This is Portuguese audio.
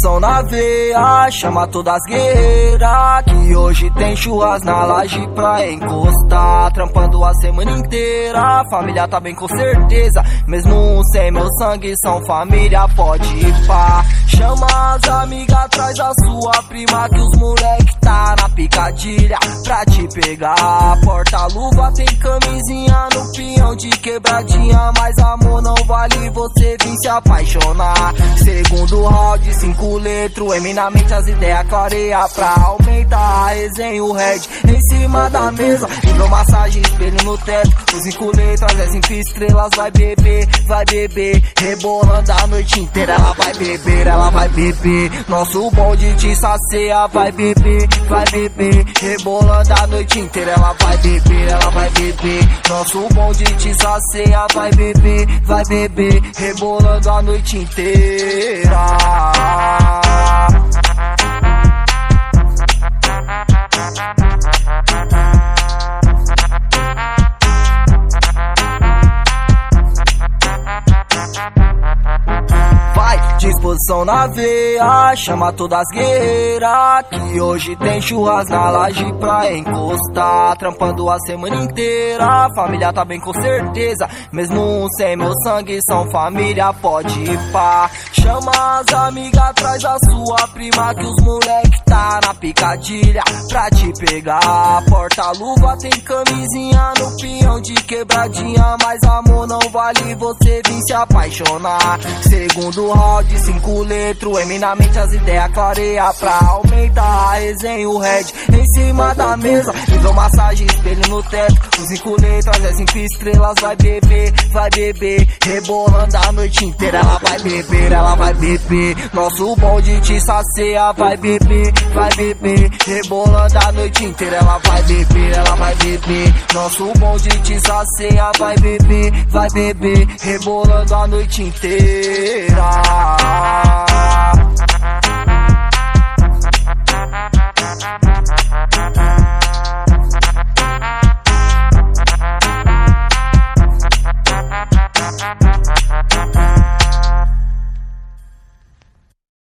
Disposição na veia, chama todas as guerreiras, que hoje tem churras na laje pra encostar. Trampando a semana inteira, a família tá bem com certeza. Mesmo sem meu sangue, são família, pode ir pá. Chama as amigas, traz a sua prima, que os moleque tá na picadilha pra te pegar. Porta-luva tem camisinha no pinhão de quebradinha, mas amor não vale você vir se apaixonar. Segundo round, 5 letros, eminamente as ideias clareia pra aumentar a resenha, o head em cima da mesa. Hidromassagem, espelho no teto, com 5 letras, é 5 estrelas. Vai beber, rebolando a noite inteira. Ela vai beber, ela vai beber, nosso bonde te sacia. Vai beber, rebolando a noite inteira. Ela vai beber, nosso bonde te sacia. Vai beber, rebolando a noite inteira. Disposição na veia, chama todas as guerreiras, que hoje tem churras na laje pra encostar. Trampando a semana inteira, a família tá bem com certeza. Mesmo sem meu sangue, são família, pode ir pá. Chama as amigas, traz a sua prima, que os moleque tá na picadilha pra te pegar. Porta-luva tem camisinha no pinhão de quebradinha, mas amor não vale você vir se apaixonar. Segundo round, 5 letros, eminamente as ideias clareia pra aumentar a resenha, o head em cima da mesa. Hidromassagem, espelho no teto, com 5 letras, é 5 estrelas. Vai beber, rebolando a noite inteira. Ela vai beber, nosso bonde te sacia. Vai beber, rebolando a noite inteira. Ela vai beber, nosso bonde te sacia. Vai beber, rebolando a noite inteira.